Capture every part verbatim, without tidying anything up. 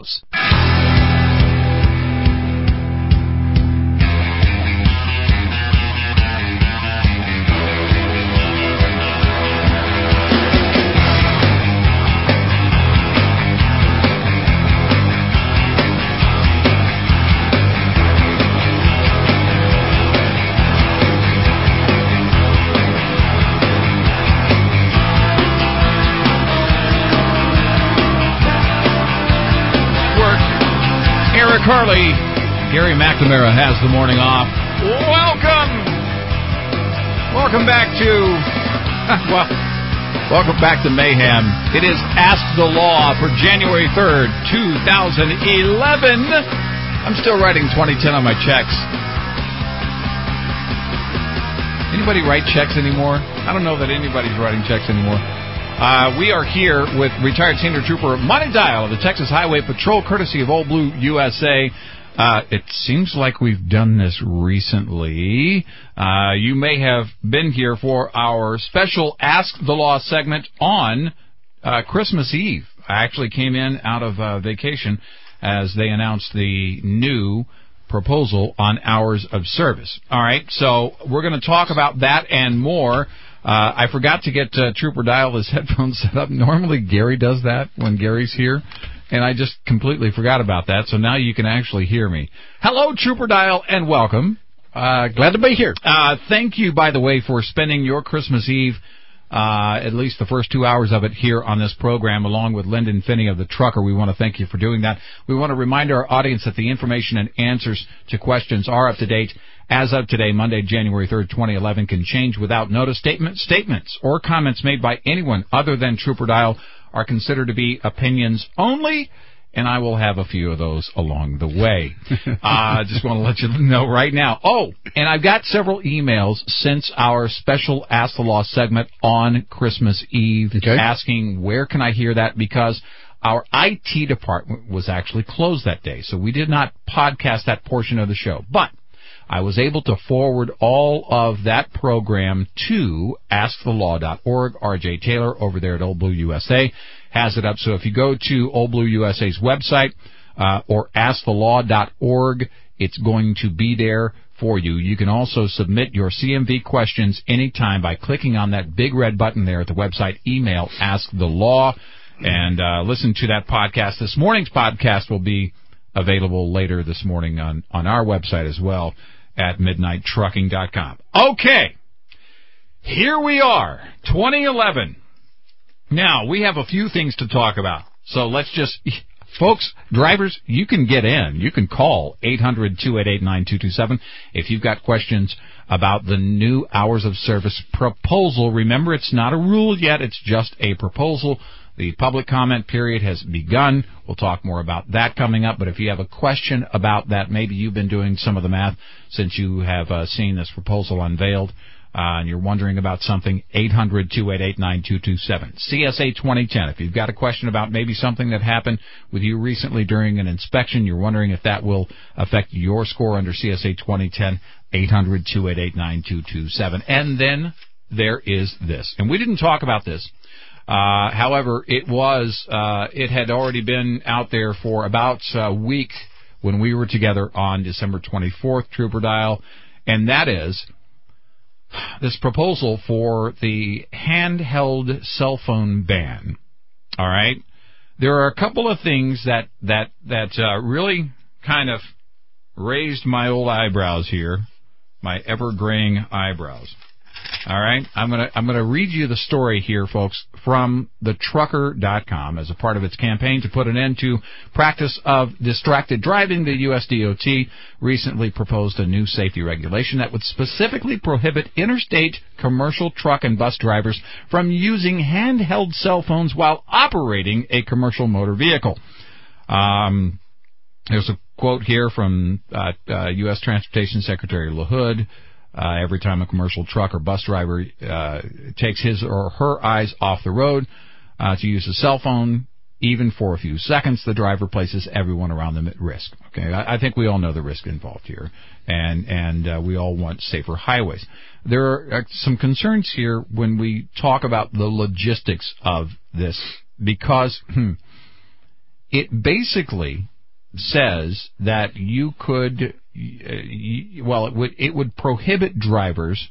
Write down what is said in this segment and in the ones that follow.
Carly, Gary McNamara has the morning off. Welcome! Welcome back to, well, welcome back to Mayhem. It is Ask the Law for January third, two thousand eleven. I'm still writing twenty ten on my checks. Anybody write checks anymore? I don't know that anybody's writing checks anymore. Uh, we are here with retired Senior Trooper Monty Dial of the Texas Highway Patrol, courtesy of Old Blue U S A. Uh, it seems like we've done this recently. Uh, you may have been here for our special Ask the Law segment on uh, Christmas Eve. I actually came in out of uh, vacation as they announced the new proposal on hours of service. All right, so we're going to talk about that and more. Uh, I forgot to get uh, Trooper Dial his headphones set up. Normally Gary does that when Gary's here, and I just completely forgot about that, so now you can actually hear me. Hello, Trooper Dial, and welcome. Uh, glad to be here. Uh, thank you, by the way, for spending your Christmas Eve, uh, at least the first two hours of it here on this program, along with Lyndon Finney of the Trucker. We want to thank you for doing that. We want to remind our audience that the information and answers to questions are up to date. As of today, Monday, January third, twenty eleven, can change without notice. Statement, statements or comments made by anyone other than Trooper Dial are considered to be opinions only, and I will have a few of those along the way. I uh, just want to let you know right now. Oh, and I've got several emails since our special Ask the Law segment on Christmas Eve, okay, asking where can I hear that, because our I T department was actually closed that day, so we did not podcast that portion of the show. But I was able to forward all of that program to ask the law dot org. R J Taylor over there at Old Blue U S A has it up. So if you go to Old Blue U S A's website uh, or ask the law dot org, it's going to be there for you. You can also submit your C M V questions anytime by clicking on that big red button there at the website. Email Ask the Law, and uh, listen to that podcast. This morning's podcast will be available later this morning on, on our website as well, at midnight trucking dot com. Okay, here we are, twenty eleven. Now, we have a few things to talk about, so let's just, folks, drivers, you can get in. You can call eight hundred, two eight eight, nine two two seven if you've got questions about the new hours of service proposal. Remember, it's not a rule yet, it's just a proposal. The public comment period has begun. We'll talk more about that coming up. But if you have a question about that, maybe you've been doing some of the math since you have uh, seen this proposal unveiled, uh, and you're wondering about something, eight hundred, two eight eight, nine two two seven. C S A twenty ten. If you've got a question about maybe something that happened with you recently during an inspection, you're wondering if that will affect your score under C S A twenty ten, eight hundred, two eight eight, nine two two seven. And then there is this. And we didn't talk about this. Uh, however, it was, uh, it had already been out there for about a week when we were together on December twenty-fourth, Trooper Dial, and that is this proposal for the handheld cell phone ban. All right? There are a couple of things that, that, that, uh, really kind of raised my old eyebrows here, my ever-graying eyebrows. All right, I'm gonna I'm gonna read you the story here, folks, from the trucker dot com as a part of its campaign to put an end to practice of distracted driving. The U S D O T recently proposed a new safety regulation that would specifically prohibit interstate commercial truck and bus drivers from using handheld cell phones while operating a commercial motor vehicle. Um, there's a quote here from uh, uh, U S Transportation Secretary LaHood. Uh, every time a commercial truck or bus driver uh, takes his or her eyes off the road uh, to use a cell phone, even for a few seconds, the driver places everyone around them at risk. Okay, I, I think we all know the risk involved here, and and uh, we all want safer highways. There are some concerns here when we talk about the logistics of this, because hmm, it basically says that you could, uh, well, it would it would prohibit drivers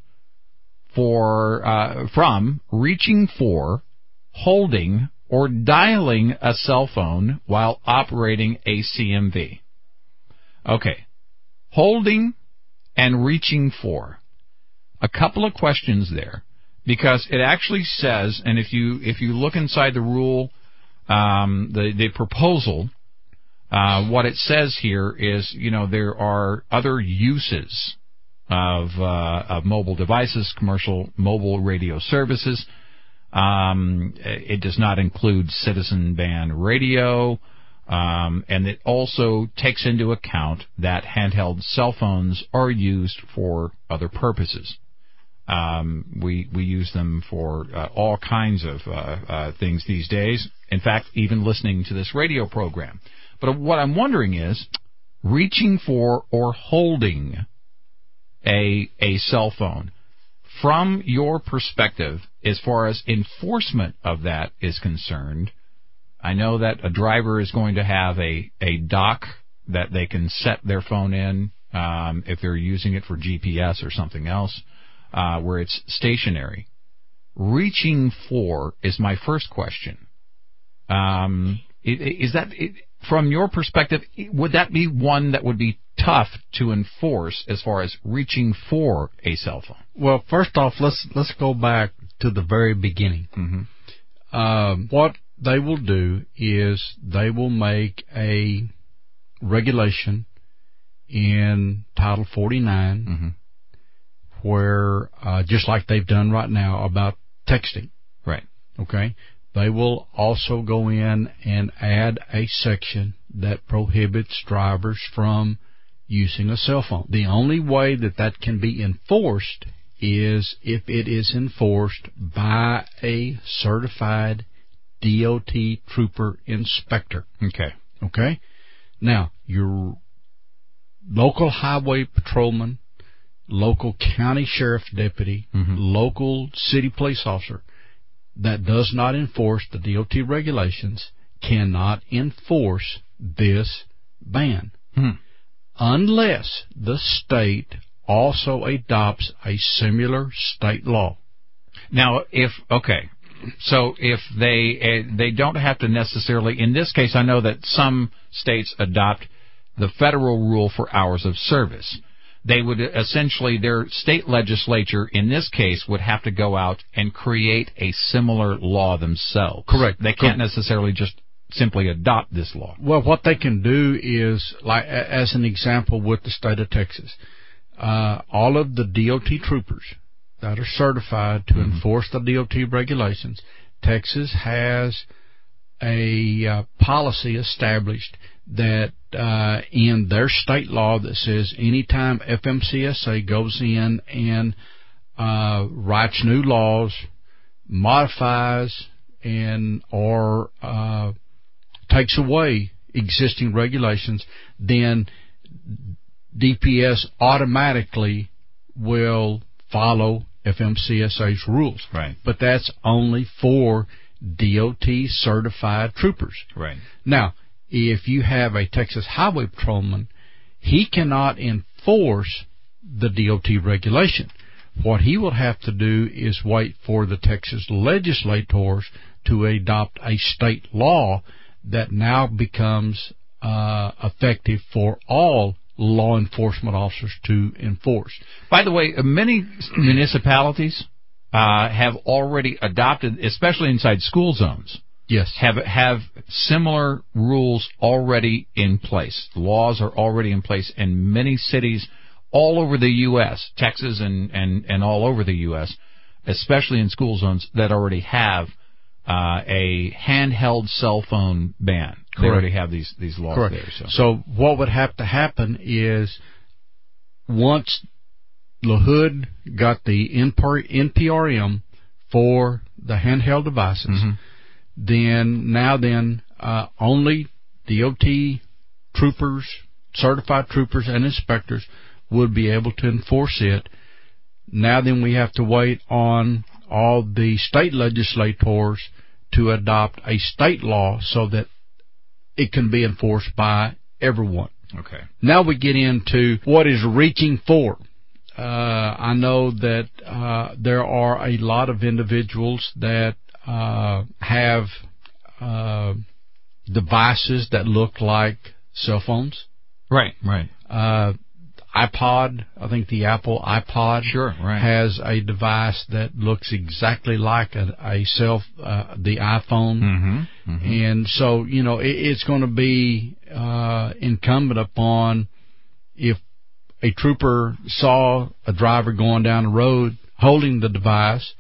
for uh, from reaching for, holding, or dialing a cell phone while operating a C M V. Okay, holding and reaching for. A couple of questions there, because it actually says, and if you if you look inside the rule, um, the the proposal, uh, what it says here is, you know, there are other uses of uh, of mobile devices, commercial mobile radio services. Um, it does not include citizen band radio, um, and it also takes into account that handheld cell phones are used for other purposes. Um, we we use them for uh, all kinds of uh, uh, things these days. In fact, even listening to this radio program. But what I'm wondering is, reaching for or holding a a cell phone, from your perspective, as far as enforcement of that is concerned, I know that a driver is going to have a, a dock that they can set their phone in um, if they're using it for G P S or something else, uh, where it's stationary. Reaching for is my first question. Um, is that, from your perspective, would that be one that would be tough to enforce as far as reaching for a cell phone? Well, first off, let's let's go back to the very beginning. Mm-hmm. Um, what they will do is they will make a regulation in Title forty-nine, mm-hmm. where, uh, just like they've done right now about texting. Right. Okay. They will also go in and add a section that prohibits drivers from using a cell phone. The only way that that can be enforced is if it is enforced by a certified D O T trooper inspector. Okay. Okay? Now, your local highway patrolman, local county sheriff deputy, mm-hmm. local city police officer that does not enforce the D O T regulations cannot enforce this ban. Hmm. Unless the state also adopts a similar state law. Now, if, okay, so if they uh, they don't have to necessarily, in this case, I know that some states adopt the federal rule for hours of service. They would essentially, their state legislature, in this case, would have to go out and create a similar law themselves. Correct. They can't necessarily just simply adopt this law. Well, what they can do is, like as an example with the state of Texas, uh, all of the D O T troopers that are certified to mm-hmm. enforce the D O T regulations, Texas has a uh, policy established that uh, in their state law that says anytime F M C S A goes in and uh, writes new laws, modifies, and or uh, takes away existing regulations, then D P S automatically will follow F M C S A's rules. Right. But that's only for D O T certified troopers. Right. Now, if you have a Texas highway patrolman, he cannot enforce the D O T regulation. What he will have to do is wait for the Texas legislators to adopt a state law that now becomes uh, effective for all law enforcement officers to enforce. By the way, many municipalities uh, have already adopted, especially inside school zones, yes, have have similar rules already in place. Laws are already in place in many cities all over the U S, Texas and, and, and all over the U S, especially in school zones that already have uh, a handheld cell phone ban. Correct. They already have these, these laws Correct. there. So. so what would have to happen is once LaHood got the N P R M for the handheld devices, mm-hmm. then now then uh, only D O T troopers, certified troopers and inspectors would be able to enforce it. Now then we have to wait on all the state legislators to adopt a state law so that it can be enforced by everyone. Okay. Now we get into what is reaching for. Uh, I know that uh, there are a lot of individuals that uh, have uh, devices that look like cell phones. Right, right. Uh, iPod, I think the Apple iPod sure, right. has a device that looks exactly like a, a cell, uh, the iPhone. Mm-hmm, mm-hmm. And so, you know, it, it's going to be uh, incumbent upon, if a trooper saw a driver going down the road holding the device,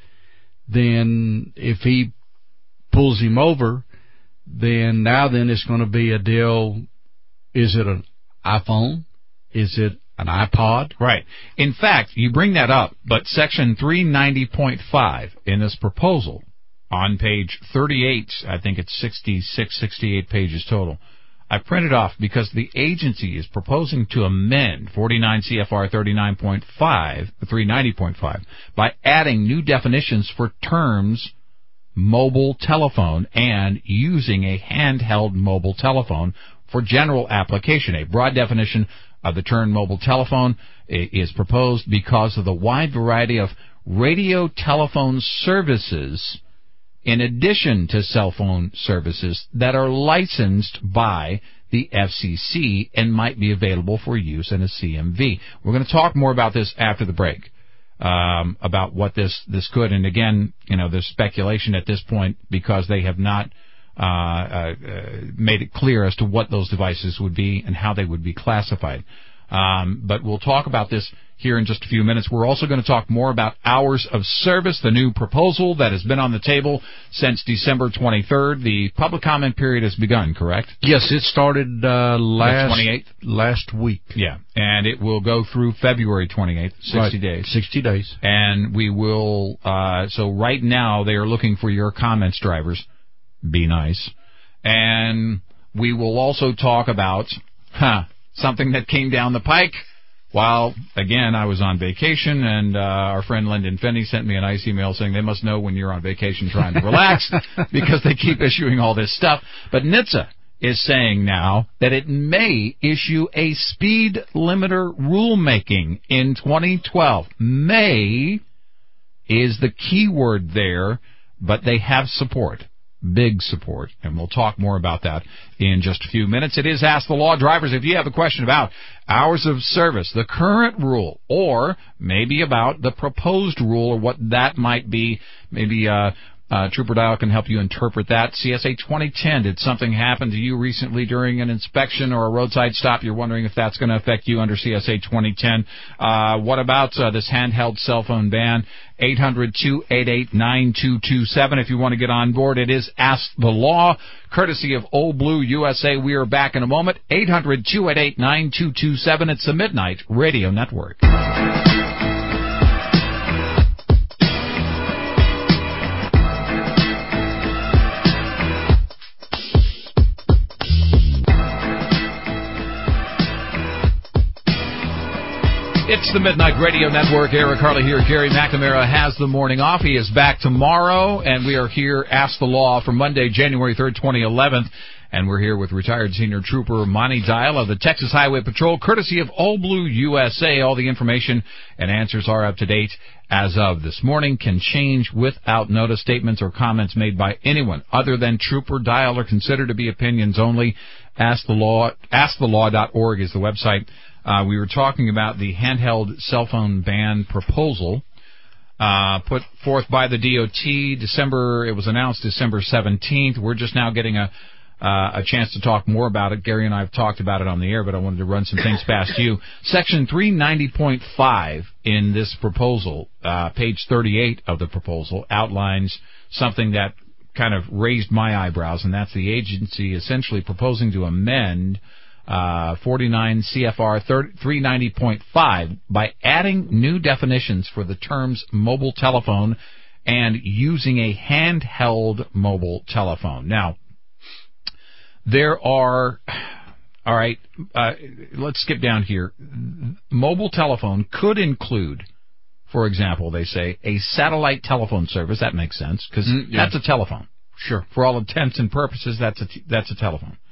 then if he pulls him over, then now then it's going to be a deal. Is it an iPhone? Is it an iPod? Right. In fact, you bring that up, but Section three ninety point five in this proposal on page thirty-eight, I think it's sixty-six, sixty-eight pages total, I printed off because the agency is proposing to amend forty-nine C F R thirty-nine point five, three ninety point five, by adding new definitions for terms mobile telephone and using a handheld mobile telephone for general application. A broad definition of the term mobile telephone is proposed because of the wide variety of radio telephone services in addition to cell phone services that are licensed by the F C C and might be available for use in a C M V. We're going to talk more about this after the break, um, about what this, this could. And again, you know, there's speculation at this point because they have not uh, uh, made it clear as to what those devices would be and how they would be classified. Um, but we'll talk about this here in just a few minutes. We're also going to talk more about hours of service, the new proposal that has been on the table since December twenty-third. The public comment period has begun, correct? Yes, it started uh, last twenty-eighth? last week. Yeah, and it will go through February twenty-eighth, sixty right. days. sixty days. And we will, uh, so right now they are looking for your comments, drivers. Be nice. And we will also talk about, huh, something that came down the pike while, again, I was on vacation, and uh, our friend Lyndon Finney sent me a nice email saying they must know when you're on vacation trying to relax because they keep issuing all this stuff. But N H T S A is saying now that it may issue a speed limiter rulemaking in twenty twelve. May is the key word there, but they have support. Big support, and we'll talk more about that in just a few minutes. It is Ask the Law. Drivers, if you have a question about hours of service, the current rule, or maybe about the proposed rule or what that might be, maybe uh, uh, Trooper Dial can help you interpret that. C S A twenty ten, did something happen to you recently during an inspection or a roadside stop? You're wondering if that's going to affect you under C S A twenty ten. Uh, what about uh, this handheld cell phone ban? eight hundred, two eight eight, nine two two seven if you want to get on board. It is Ask the Law, courtesy of Old Blue U S A. We are back in a moment. eight hundred, two eight eight, nine two two seven. It's the Midnight Radio Network. It's the Midnight Radio Network. Eric Harley here. Gary McNamara has the morning off. He is back tomorrow, and we are here, Ask the Law, for Monday, January third, twenty eleven. And we're here with retired Senior Trooper Monty Dial of the Texas Highway Patrol, courtesy of Old Blue U S A. All the information and answers are up to date as of this morning. Can change without notice. Statements or comments made by anyone other than Trooper Dial are considered to be opinions only. Ask the Law, ask the law dot org is the website. Uh, we were talking about the handheld cell phone ban proposal uh, put forth by the D O T. December, it was announced December seventeenth. We're just now getting a uh, a chance to talk more about it. Gary and I have talked about it on the air, but I wanted to run some things past you. Section three ninety point five in this proposal, uh, page thirty-eight of the proposal, outlines something that kind of raised my eyebrows, and that's the agency essentially proposing to amend Uh, forty-nine C F R three ninety point five by adding new definitions for the terms mobile telephone and using a handheld mobile telephone. Now, there are, all right, uh, let's skip down here. Mobile telephone could include, for example, they say, a satellite telephone service. That makes sense because mm, yeah. that's a telephone. Sure. For all intents and purposes, that's a, t- that's a telephone.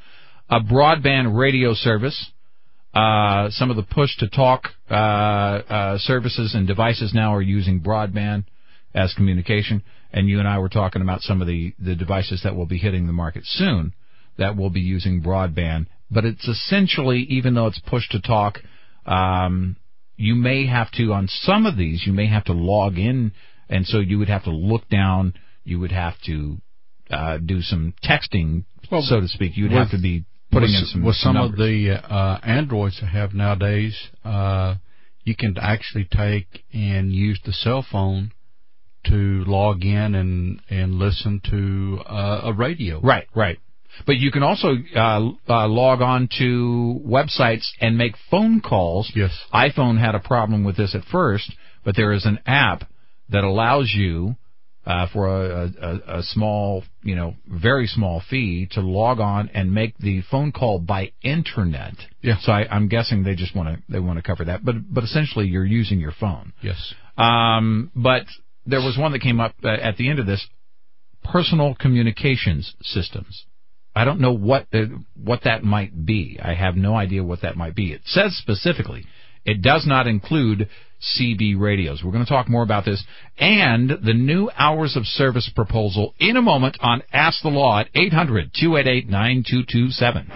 a broadband radio service. Uh, some of the push-to-talk uh, uh, services and devices now are using broadband as communication. And you and I were talking about some of the, the devices that will be hitting the market soon that will be using broadband. But it's essentially, even though it's push-to-talk, um, you may have to, on some of these, you may have to log in, and so you would have to look down, you would have to uh, do some texting, well, so to speak. You would have to be putting with, in some With some numbers. of the uh, Androids I have nowadays, uh, you can actually take and use the cell phone to log in and, and listen to uh, a radio. Right, right. But you can also uh, uh, log on to websites and make phone calls. Yes. iPhone had a problem with this at first, but there is an app that allows you, uh, for a, a, a small, you know, very small fee, to log on and make the phone call by internet. Yeah. So I, I'm guessing they just want to they want to cover that. But but essentially, you're using your phone. Yes. Um, but there was one that came up uh, at the end of this: personal communications systems. I don't know what the, what that might be. I have no idea what that might be. It says specifically it does not include C B radios. We're going to talk more about this and the new hours of service proposal in a moment on Ask the Law at eight hundred, two eight eight, nine two two seven.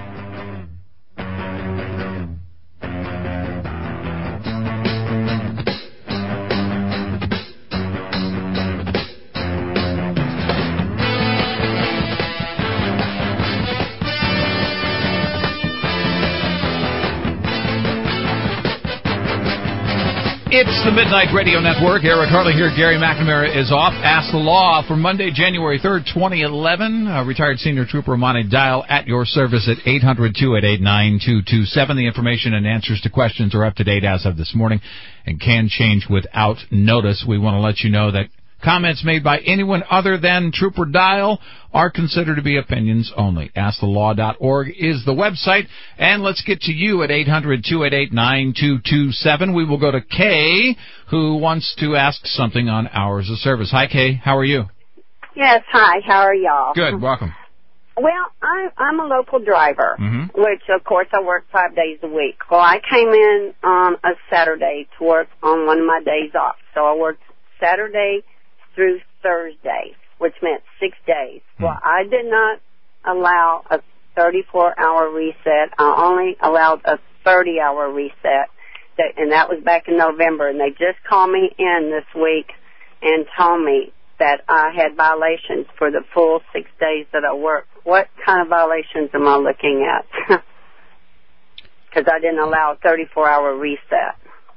It's the Midnight Radio Network. Eric Harley here. Gary McNamara is off. Ask the Law for Monday, January third, twenty eleven. Uh, retired Senior Trooper Monty Dial at your service at eight hundred, two eight eight, nine two two seven. The information and answers to questions are up to date as of this morning and can change without notice. We want to let you know that comments made by anyone other than Trooper Dial are considered to be opinions only. ask the law dot org is the website. And let's get to you at eight hundred, two eight eight, nine two two seven. We will go to Kay, who wants to ask something on hours of service. Hi, Kay. How are you? Yes, hi. How are y'all? Good. Welcome. Well, I, I'm a local driver, Mm-hmm. which, of course, I work five days a week. Well, I came in on a Saturday to work on one of my days off. So I worked Saturday through Thursday, which meant six days. Mm. Well, I did not allow a thirty-four hour reset. I only allowed a thirty hour reset, that, and that was back in November. And they just called me in this week and told me that I had violations for the full six days that I worked. What kind of violations am I looking at? Because I didn't allow a thirty-four hour reset.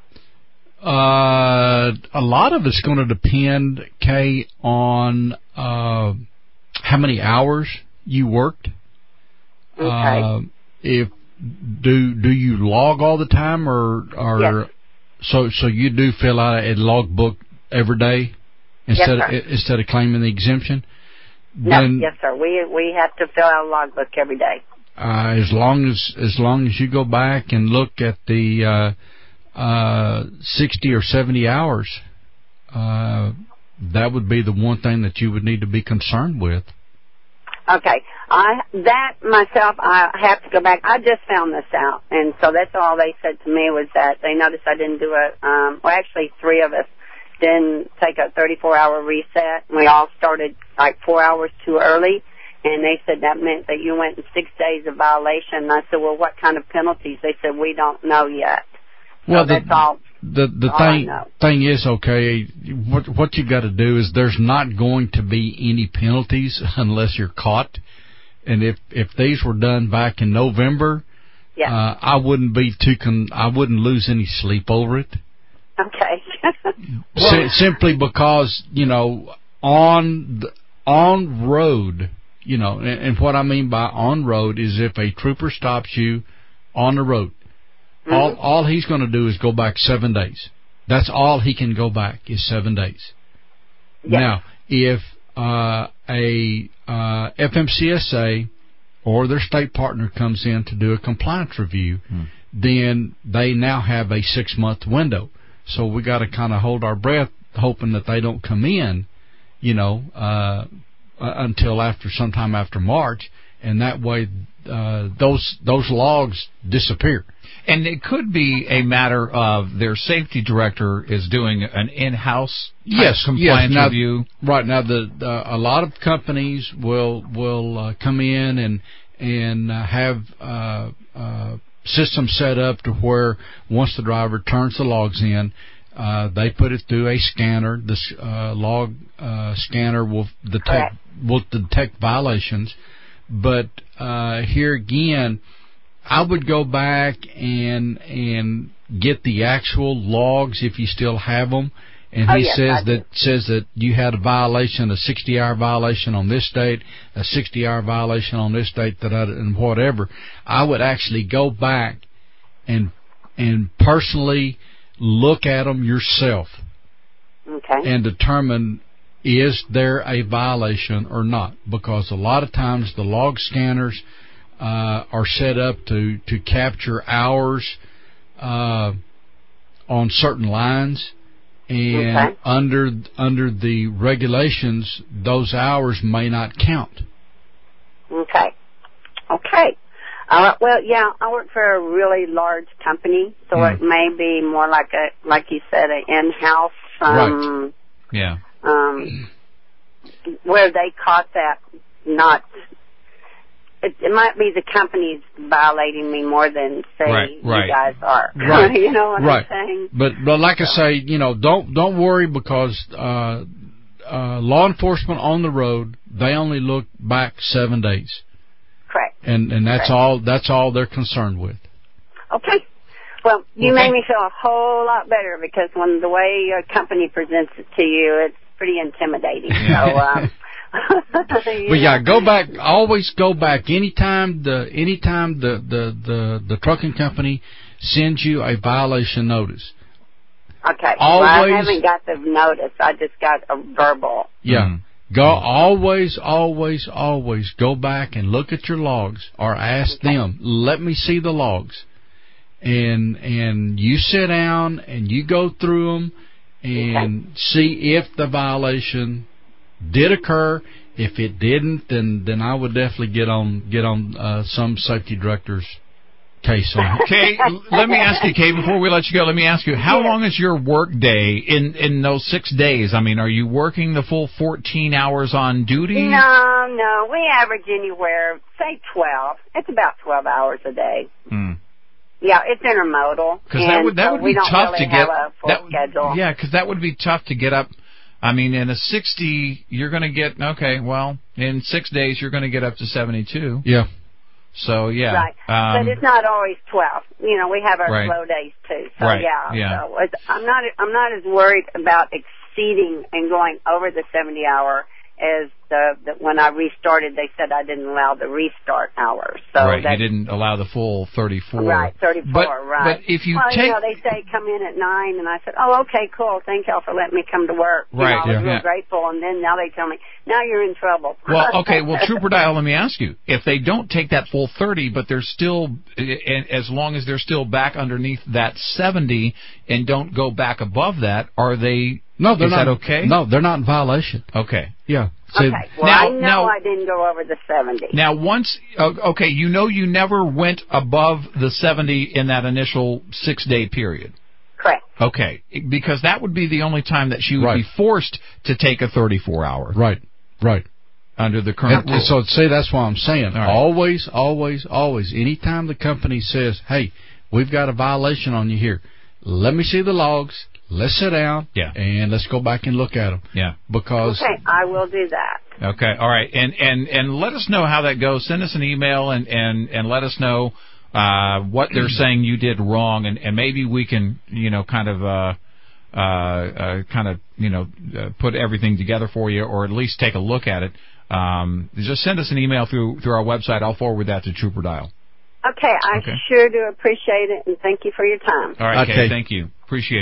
Uh, a lot of it's going to depend, Kay, on uh, how many hours you worked. Okay. Uh, if do do you log all the time, or or yes. so so you do fill out a logbook every day instead yes, of instead of claiming the exemption? No, then, yes, sir. We we have to fill out a logbook every day. Uh, as long as as long as you go back and look at the uh, uh, sixty or seventy hours, uh, that would be the one thing that you would need to be concerned with. Okay, I that myself, I have to go back. I just found this out, and so that's all they said to me was that they noticed I didn't do a. Um, well, actually, three of us didn't take a thirty-four hour reset. We all started like four hours too early. And they said that meant that you went in six days of violation. And I said, well, what kind of penalties? They said, we don't know yet. Well, so the, that's all. The the all thing I know. thing is, okay, what what you got to do is there's not going to be any penalties unless you're caught. And if if these were done back in November, yeah. uh, I wouldn't be too con- I wouldn't lose any sleep over it. Okay. well, S- simply because you know on the, on road. You know, and, and what I mean by on road is if a trooper stops you on the road, mm-hmm. all all he's going to do is go back seven days. That's all he can go back is seven days. Yes. Now, if uh, a uh, F M C S A or their state partner comes in to do a compliance review, mm. then they now have a six-month window. So we got to kind of hold our breath, hoping that they don't come in, you know, uh, Uh, until after sometime after March, and that way uh, those those logs disappear. And it could be a matter of their safety director is doing an in-house yes, compliance yes. Now, review. Right now, the uh, a lot of companies will will uh, come in and and uh, have uh, uh, systems set up to where once the driver turns the logs in, uh, they put it through a scanner. This uh, log uh, scanner will detect Correct. will detect violations, but uh, here again, I would go back and and get the actual logs if you still have them. And oh, he yes, says I that do. says that you had a violation, a sixty-hour violation on this date, a sixty-hour violation on this date, that I, and whatever. I would actually go back and and personally look at them yourself Okay. and determine, is there a violation or not? Because a lot of times the log scanners uh, are set up to, to capture hours uh, on certain lines, and Okay. under under the regulations, those hours may not count. Okay. Okay. Uh, well, yeah, I work for a really large company, so Mm. it may be more like a, like you said, an in-house, um, Yeah. um, where they caught that not. It, it might be the company's violating me more than say Right, right. you guys are. Right. You know what Right. I'm saying? But but like I say, you know, don't don't worry, because uh, uh, law enforcement on the road, they only look back seven days, Correct. and and that's Correct. all that's all they're concerned with. Okay. Well, you Okay. made me feel a whole lot better, because when the way your company presents it to you, it's pretty intimidating. Yeah. So, um, But yeah, go back. Always go back. Anytime the anytime the the the, the trucking company sends you a violation notice. Okay. Always. Well, I haven't got the notice. I just got a verbal. Yeah. Mhm. Go always, always, always go back and look at your logs, or ask Okay. them, let me see the logs. And and you sit down and you go through them and Okay. see if the violation did occur. If it didn't, then then I would definitely get on get on uh, some safety director's case on it. Kay, let me ask you, Kay, before we let you go, let me ask you, how Yes. long is your work day in, in those six days? I mean, are you working the full fourteen hours on duty? No, no. We average anywhere, say twelve. It's about twelve hours a day. Hmm. Yeah, it's intermodal. Because that would that so would we be don't tough really to get. have a full that, schedule. Yeah, because that would be tough to get up. I mean, in a sixty, you're going to get okay. Well, in six days, you're going to get up to seventy-two. Yeah. So yeah, Right. um, but it's not always twelve. You know, we have our Right. slow days too. So Right, yeah. yeah. So it's, I'm not I'm not as worried about exceeding and going over the seventy hour as the, the when I restarted. They said I didn't allow the restart hours. So right. that, You didn't allow the full thirty-four. Right, thirty-four. But, right. But if you well, take, you know, they say come in at nine, and I said, oh, okay, cool. Thank y'all for letting me come to work. You Right, know, I was yeah. real Yeah. grateful, and then now they tell me, now you're in trouble. well, okay. Well, Trooper Dial, let me ask you: if they don't take that full thirty, but they're still, and as long as they're still back underneath that seventy and don't go back above that, are they? No, they're is not that okay? No, they're not in violation. Okay. Yeah. So, Okay. Well, Now- I know now- I didn't go over the seventy. Now, once, uh, okay, you know you never went above the seventy in that initial six-day period. Correct. Okay, because that would be the only time that she would Right. be forced to take a thirty-four hour Right. Right. under the current And, rule. and so, see, that's why I'm saying, All right. always, always, always, anytime the company says, hey, we've got a violation on you here, let me see the logs, let's sit down, Yeah. and let's go back and look at them. Yeah. Because, Okay, I will do that. Okay. All right. And and and let us know how that goes. Send us an email and and and let us know uh, what they're saying you did wrong, and and maybe we can you know kind of uh, uh, uh, kind of you know uh, put everything together for you, or at least take a look at it. Um, just send us an email through through our website. I'll forward that to Trooper Dial. Okay, I Okay. sure do appreciate it, and thank you for your time. All right. Okay. Kay, thank you. Appreciate it. Bye.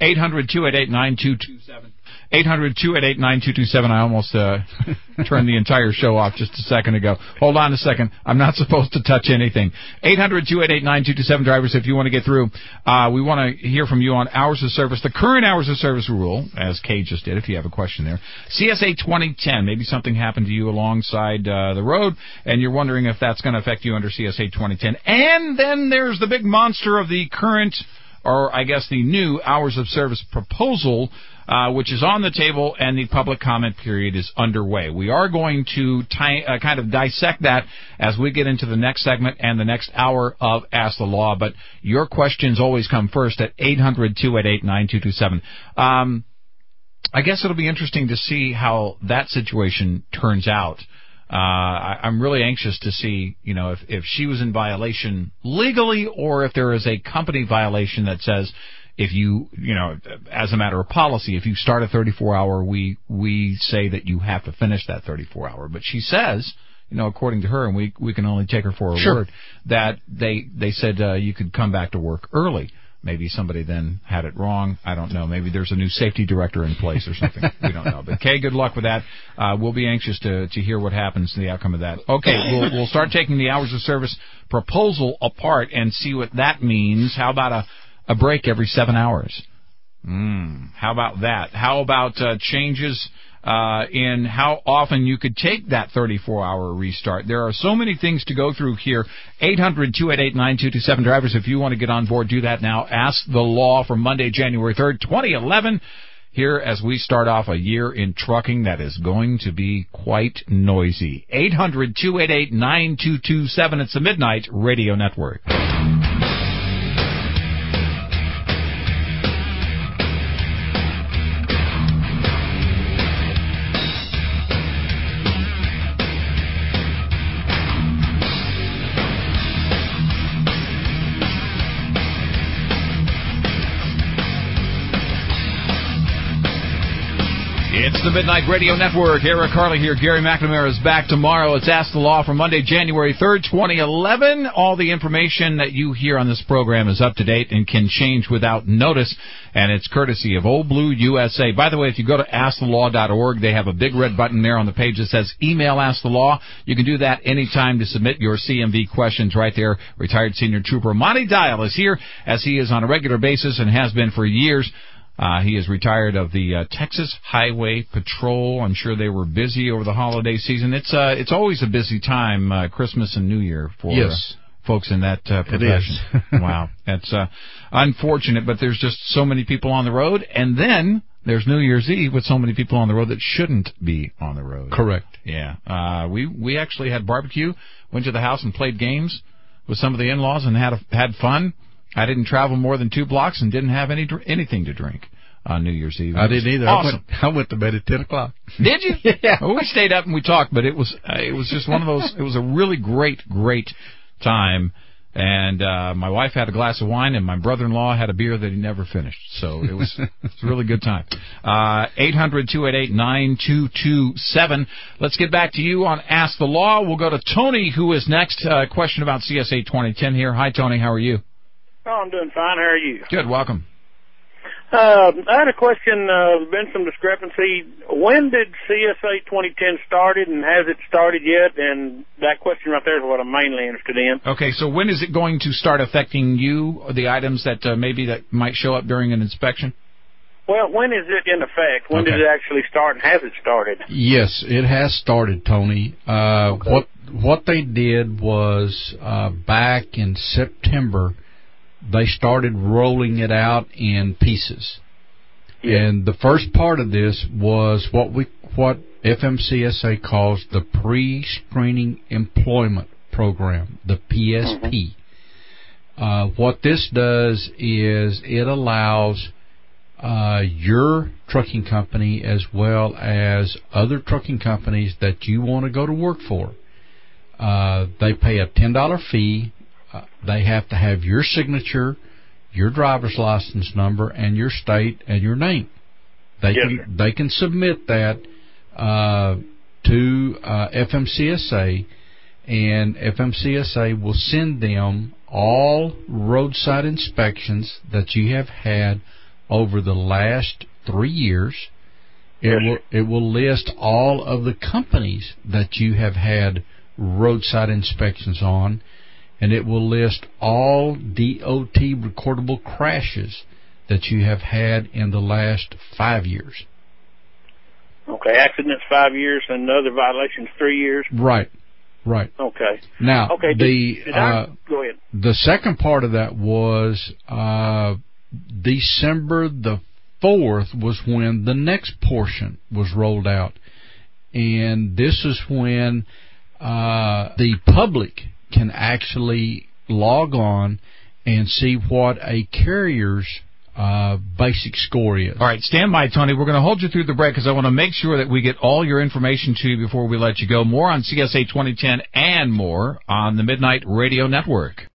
eight hundred, two eight eight, nine two two seven. eight hundred, two eight eight, nine two two seven. I almost uh, turned the entire show off just a second ago. Hold on a second. I'm not supposed to touch anything. eight hundred, two eight eight, nine two two seven, drivers, if you want to get through. Uh, we want to hear from you on hours of service. The current hours of service rule, as Kay just did, if you have a question there. C S A twenty ten. Maybe something happened to you alongside uh, the road, and you're wondering if that's going to affect you under C S A twenty ten. And then there's the big monster of the current, or I guess the new hours of service proposal, uh, which is on the table, and the public comment period is underway. We are going to ty- uh, kind of dissect that as we get into the next segment and the next hour of Ask the Law, but your questions always come first at eight hundred, two eight eight, nine two two seven. Um, I guess it'll be interesting to see how that situation turns out. Uh, I, I'm really anxious to see, you know, if, if she was in violation legally, or if there is a company violation that says, if you, you know, as a matter of policy, if you start a thirty-four hour, we, we say that you have to finish that thirty-four hour. But she says, you know, according to her, and we, we can only take her for her sure. word, that they, they said, uh, you could come back to work early. Maybe somebody then had it wrong. I don't know. Maybe there's a new safety director in place or something. We don't know. But, Kay, good luck with that. Uh, we'll be anxious to, to hear what happens to the outcome of that. Okay, we'll, we'll start taking the hours of service proposal apart and see what that means. How about a, a break every seven hours? Mm, how about that? How about uh, changes uh, in how often you could take that thirty-four hour restart? There are so many things to go through here. eight hundred, two eight eight, nine two two seven. Drivers, if you want to get on board, do that now. Ask the Law for Monday, January third, twenty eleven. Here as we start off a year in trucking that is going to be quite noisy. eight hundred, two eight eight, nine two two seven. It's the Midnight Radio Network. It's the Midnight Radio Network. Eric Harley here. Gary McNamara is back tomorrow. It's Ask the Law for Monday, January third, twenty eleven. All the information that you hear on this program is up to date and can change without notice, and it's courtesy of Old Blue U S A. By the way, if you go to ask the law dot org, they have a big red button there on the page that says Email Ask the Law. You can do that anytime to submit your C M V questions right there. Retired Senior Trooper Monty Dial is here, as he is on a regular basis and has been for years. Uh, he is retired of the uh, Texas Highway Patrol. I'm sure they were busy over the holiday season. It's uh, it's always a busy time, uh, Christmas and New Year for yes. uh, folks in that uh, profession. It is. Wow, that's uh, unfortunate, but there's just so many people on the road, and then there's New Year's Eve with so many people on the road that shouldn't be on the road. Correct. Yeah, uh, we we actually had barbecue, went to the house and played games with some of the in-laws and had a, had fun. I didn't travel more than two blocks and didn't have any anything to drink on New Year's Eve. I didn't either. Awesome. I went, I went to bed at ten o'clock. Did you? Yeah. Well, we stayed up and we talked, but it was uh, it was just one of those. It was a really great, great time. And uh, my wife had a glass of wine, and my brother-in-law had a beer that he never finished. So it was, it was a really good time. Uh, eight hundred, two eight eight, nine two two seven. Let's get back to you on Ask the Law. We'll go to Tony, who is next. Uh, question about C S A twenty ten here. Hi, Tony. How are you? Oh, I'm doing fine. How are you? Good. Welcome. Uh, I had a question. Uh, been some discrepancy. When did C S A twenty ten started, and has it started yet? And that question right there is what I'm mainly interested in. Okay, so when is it going to start affecting you, or the items that uh, maybe that might show up during an inspection? Well, when is it in effect? When Okay. did it actually start, and has it started? Yes, it has started, Tony. Uh, Okay. What what they did was uh, back in September, they started rolling it out in pieces. Yeah. And the first part of this was what we what F M C S A calls the Pre-Screening Employment Program, the P S P. Mm-hmm. Uh, what this does is it allows uh, your trucking company as well as other trucking companies that you want to go to work for. Uh, they pay a ten dollar fee. Uh, they have to have your signature, your driver's license number, and your state and your name. They Yes, can sir. they can submit that uh, to uh, F M C S A, and F M C S A will send them all roadside inspections that you have had over the last three years. It Yes, will it will list all of the companies that you have had roadside inspections on, and it will list all D O T recordable crashes that you have had in the last five years. Okay, accidents five years and other violations three years. Right, right. Okay. Now, Okay. the Did, did uh, I, go ahead. the second part of that was uh, December the fourth was when the next portion was rolled out, and this is when uh, the public can actually log on and see what a carrier's uh, basic score is. All right, stand by, Tony. We're going to hold you through the break because I want to make sure that we get all your information to you before we let you go. More on C S A twenty ten and more on the Midnight Radio Network.